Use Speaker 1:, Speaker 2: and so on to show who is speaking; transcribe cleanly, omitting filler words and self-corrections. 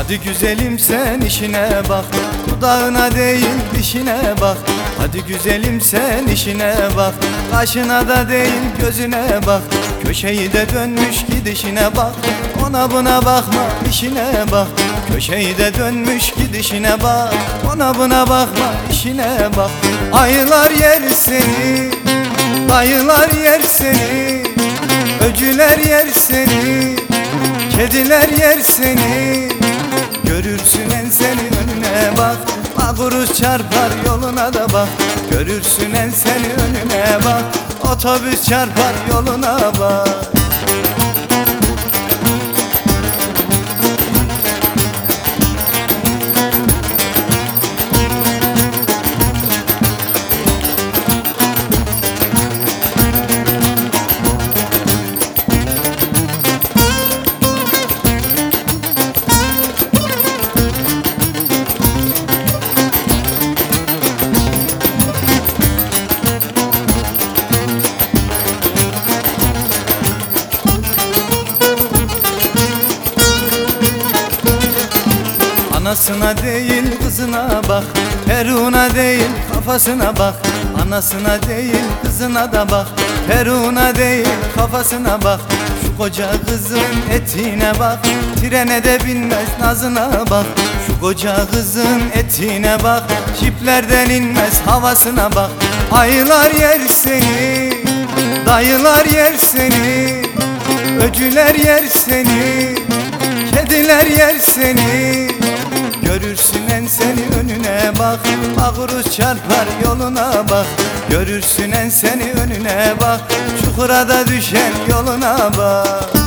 Speaker 1: Hadi güzelim sen işine bak, dudağına değil dişine bak. Hadi güzelim sen işine bak, kaşına da değil gözüne bak. Köşeyi de dönmüş gidişine bak, ona buna bakma işine bak. Köşeyi de dönmüş gidişine bak, ona buna bakma işine bak. Ayılar yer seni, dayılar yer seni, öcüler yer seni, kediler yer seni. Görürsün en seni önüne bak, kuruş çarpar yoluna da bak. Görürsün en seni önüne bak, otobüs çarpar yoluna bak. Anasına değil kızına bak, Feruna değil kafasına bak. Anasına değil kızına da bak, Feruna değil kafasına bak. Şu koca kızın etine bak, trene de binmez nazına bak. Şu koca kızın etine bak, jiplerden inmez havasına bak. Ayılar yer seni, dayılar yer seni, öcüler yer seni, kediler yer seni. Görürsün en seni önüne bak, kuruş çarpar yoluna bak. Görürsün en seni önüne bak, çukura da düşen yoluna bak.